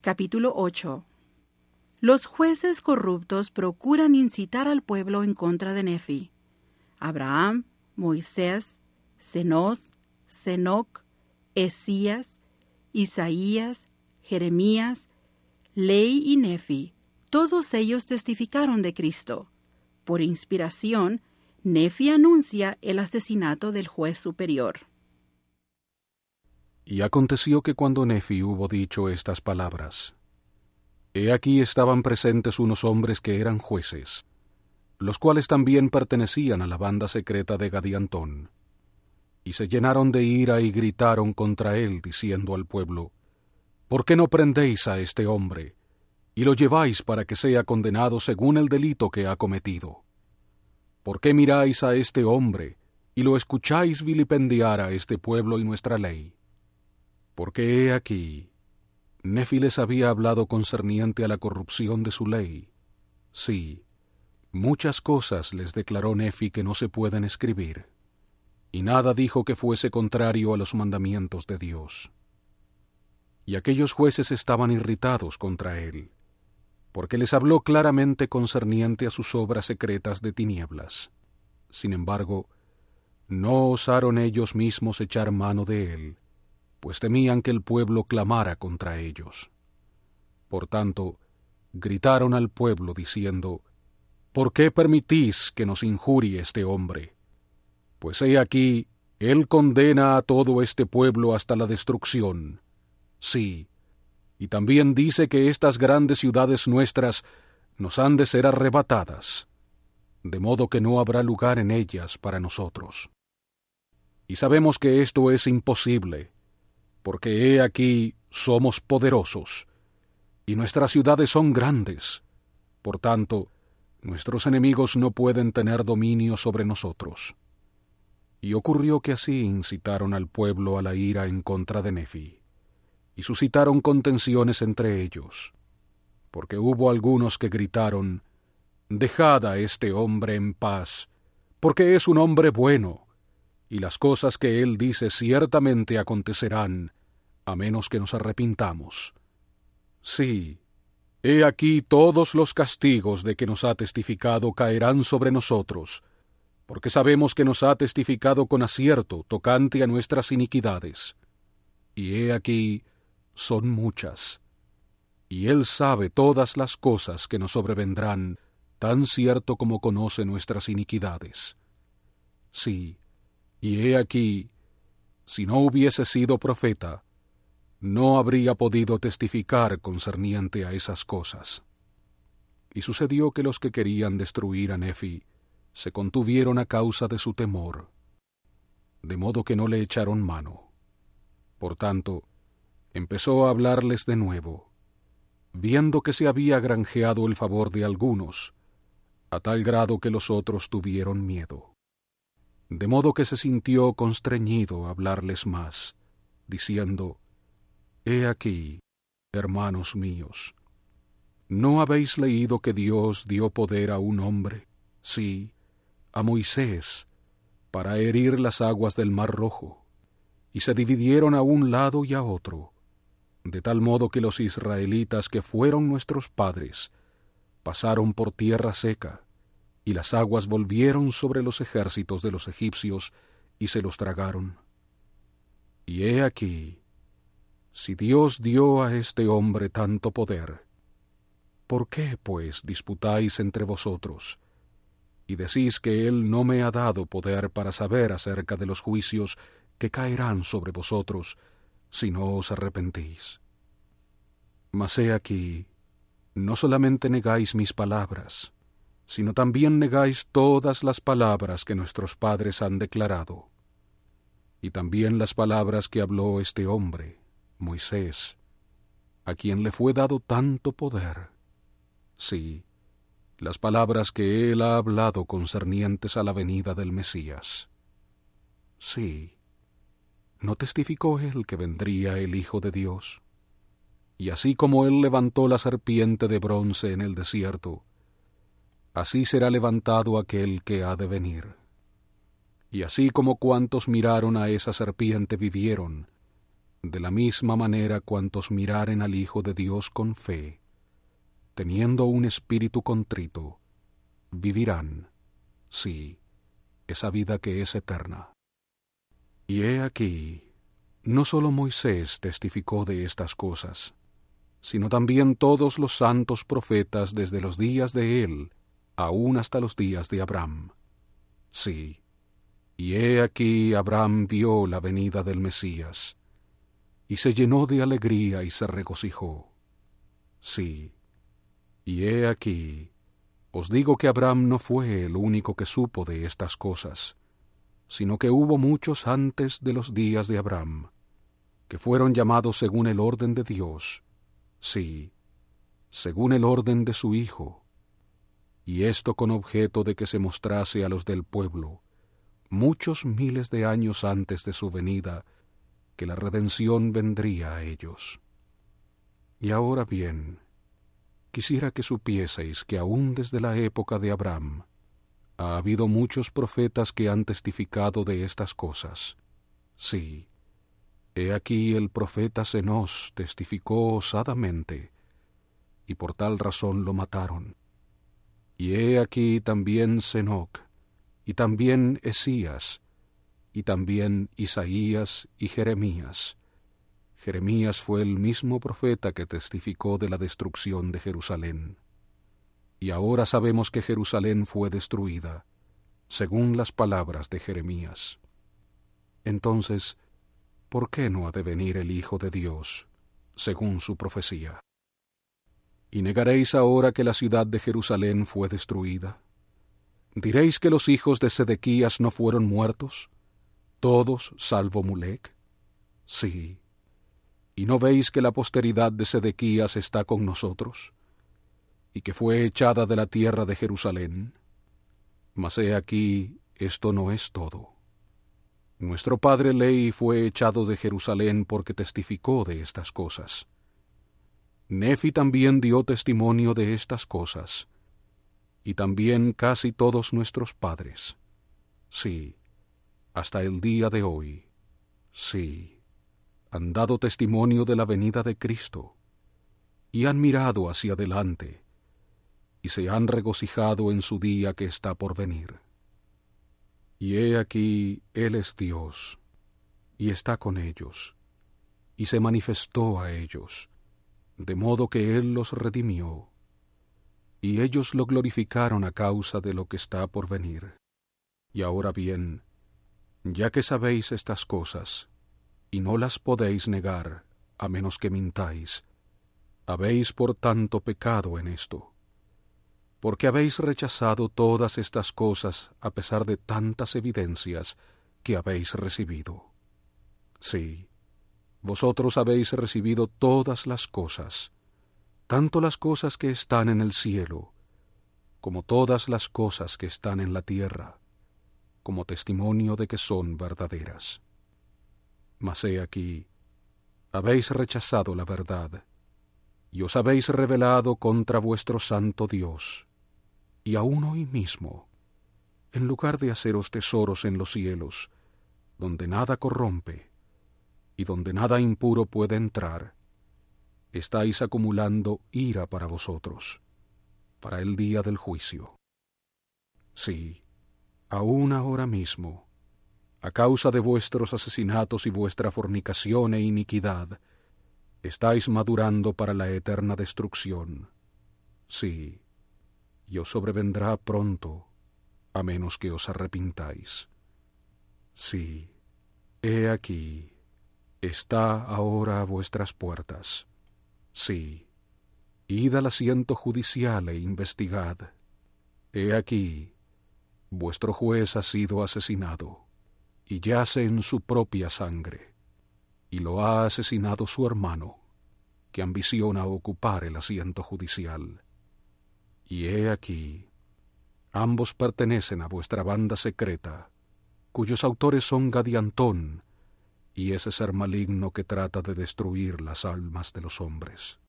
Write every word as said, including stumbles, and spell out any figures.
Capítulo ocho. Los jueces corruptos procuran incitar al pueblo en contra de Nefi. Abraham, Moisés, Zenós, Senoc, Esías, Isaías, Jeremías, Ley y Nefi, todos ellos testificaron de Cristo. Por inspiración, Nefi anuncia el asesinato del juez superior. Y aconteció que cuando Nefi hubo dicho estas palabras, he aquí estaban presentes unos hombres que eran jueces, los cuales también pertenecían a la banda secreta de Gadiantón, y se llenaron de ira y gritaron contra él, diciendo al pueblo, ¿por qué no prendéis a este hombre, y lo lleváis para que sea condenado según el delito que ha cometido? ¿Por qué miráis a este hombre, y lo escucháis vilipendiar a este pueblo y nuestra ley? Porque he aquí, Nefi les había hablado concerniente a la corrupción de su ley. Sí, muchas cosas les declaró Nefi que no se pueden escribir, y nada dijo que fuese contrario a los mandamientos de Dios. Y aquellos jueces estaban irritados contra él, porque les habló claramente concerniente a sus obras secretas de tinieblas. Sin embargo, no osaron ellos mismos echar mano de él, pues temían que el pueblo clamara contra ellos. Por tanto, gritaron al pueblo diciendo, ¿por qué permitís que nos injurie este hombre? Pues he aquí, él condena a todo este pueblo hasta la destrucción. Sí, y también dice que estas grandes ciudades nuestras nos han de ser arrebatadas, de modo que no habrá lugar en ellas para nosotros. Y sabemos que esto es imposible, porque he aquí somos poderosos, y nuestras ciudades son grandes. Por tanto, nuestros enemigos no pueden tener dominio sobre nosotros. Y ocurrió que así incitaron al pueblo a la ira en contra de Nefi, y suscitaron contenciones entre ellos, porque hubo algunos que gritaron, dejad a este hombre en paz, porque es un hombre bueno, y las cosas que él dice ciertamente acontecerán, a menos que nos arrepintamos. Sí, he aquí todos los castigos de que nos ha testificado caerán sobre nosotros, porque sabemos que nos ha testificado con acierto tocante a nuestras iniquidades. Y he aquí, son muchas, y él sabe todas las cosas que nos sobrevendrán, tan cierto como conoce nuestras iniquidades. Sí, y he aquí, si no hubiese sido profeta, no habría podido testificar concerniente a esas cosas. Y sucedió que los que querían destruir a Nefi se contuvieron a causa de su temor, de modo que no le echaron mano. Por tanto, empezó a hablarles de nuevo, viendo que se había granjeado el favor de algunos, a tal grado que los otros tuvieron miedo. De modo que se sintió constreñido a hablarles más, diciendo, he aquí, hermanos míos, ¿no habéis leído que Dios dio poder a un hombre, sí, a Moisés, para herir las aguas del Mar Rojo, y se dividieron a un lado y a otro, de tal modo que los israelitas que fueron nuestros padres pasaron por tierra seca, y las aguas volvieron sobre los ejércitos de los egipcios y se los tragaron? Y he aquí, si Dios dio a este hombre tanto poder, ¿por qué, pues, disputáis entre vosotros, y decís que él no me ha dado poder para saber acerca de los juicios que caerán sobre vosotros, si no os arrepentís? Mas he aquí, no solamente negáis mis palabras, sino también negáis todas las palabras que nuestros padres han declarado, y también las palabras que habló este hombre, Moisés, a quien le fue dado tanto poder. Sí, las palabras que él ha hablado concernientes a la venida del Mesías. Sí, ¿no testificó él que vendría el Hijo de Dios? Y así como él levantó la serpiente de bronce en el desierto, así será levantado aquel que ha de venir. Y así como cuantos miraron a esa serpiente vivieron, De la misma manera cuantos miraren al Hijo de Dios con fe, teniendo un espíritu contrito, vivirán, sí, esa vida que es eterna. Y he aquí, no solo Moisés testificó de estas cosas, sino también todos los santos profetas desde los días de él, aún hasta los días de Abraham. Sí, y he aquí Abraham vio la venida del Mesías, y se llenó de alegría y se regocijó. Sí, y he aquí, os digo que Abraham no fue el único que supo de estas cosas, sino que hubo muchos antes de los días de Abraham, que fueron llamados según el orden de Dios, sí, según el orden de su Hijo, y esto con objeto de que se mostrase a los del pueblo, muchos miles de años antes de su venida, que la redención vendría a ellos. Y ahora bien, quisiera que supieseis que aún desde la época de Abraham ha habido muchos profetas que han testificado de estas cosas. Sí, he aquí el profeta Zenós testificó osadamente, y por tal razón lo mataron. Y he aquí también Senoc, y también Esías, y también Isaías y Jeremías. Jeremías fue el mismo profeta que testificó de la destrucción de Jerusalén. Y ahora sabemos que Jerusalén fue destruida, según las palabras de Jeremías. Entonces, ¿por qué no ha de venir el Hijo de Dios, según su profecía? ¿Y negaréis ahora que la ciudad de Jerusalén fue destruida? ¿Diréis que los hijos de Sedequías no fueron muertos, todos salvo Mulec? Sí. ¿Y no veis que la posteridad de Sedequías está con nosotros, y que fue echada de la tierra de Jerusalén? Mas he aquí, esto no es todo. Nuestro padre Lei fue echado de Jerusalén porque testificó de estas cosas. Nefi también dio testimonio de estas cosas, y también casi todos nuestros padres. Sí, hasta el día de hoy, sí, han dado testimonio de la venida de Cristo, y han mirado hacia adelante, y se han regocijado en su día que está por venir. Y he aquí, Él es Dios, y está con ellos, y se manifestó a ellos, de modo que Él los redimió, y ellos lo glorificaron a causa de lo que está por venir. Y ahora bien, ya que sabéis estas cosas, y no las podéis negar, a menos que mintáis, habéis por tanto pecado en esto, porque habéis rechazado todas estas cosas a pesar de tantas evidencias que habéis recibido. Sí, vosotros habéis recibido todas las cosas, tanto las cosas que están en el cielo, como todas las cosas que están en la tierra, como testimonio de que son verdaderas. Mas he aquí, habéis rechazado la verdad, y os habéis rebelado contra vuestro santo Dios, y aún hoy mismo, en lugar de haceros tesoros en los cielos, donde nada corrompe, y donde nada impuro puede entrar, estáis acumulando ira para vosotros, para el día del juicio. Sí, aún ahora mismo, a causa de vuestros asesinatos y vuestra fornicación e iniquidad, estáis madurando para la eterna destrucción. Sí, y os sobrevendrá pronto, a menos que os arrepintáis. Sí, he aquí, está ahora a vuestras puertas. Sí, id al asiento judicial e investigad. He aquí, vuestro juez ha sido asesinado, y yace en su propia sangre, y lo ha asesinado su hermano, que ambiciona ocupar el asiento judicial. Y he aquí, ambos pertenecen a vuestra banda secreta, cuyos autores son Gadiantón y ese ser maligno que trata de destruir las almas de los hombres.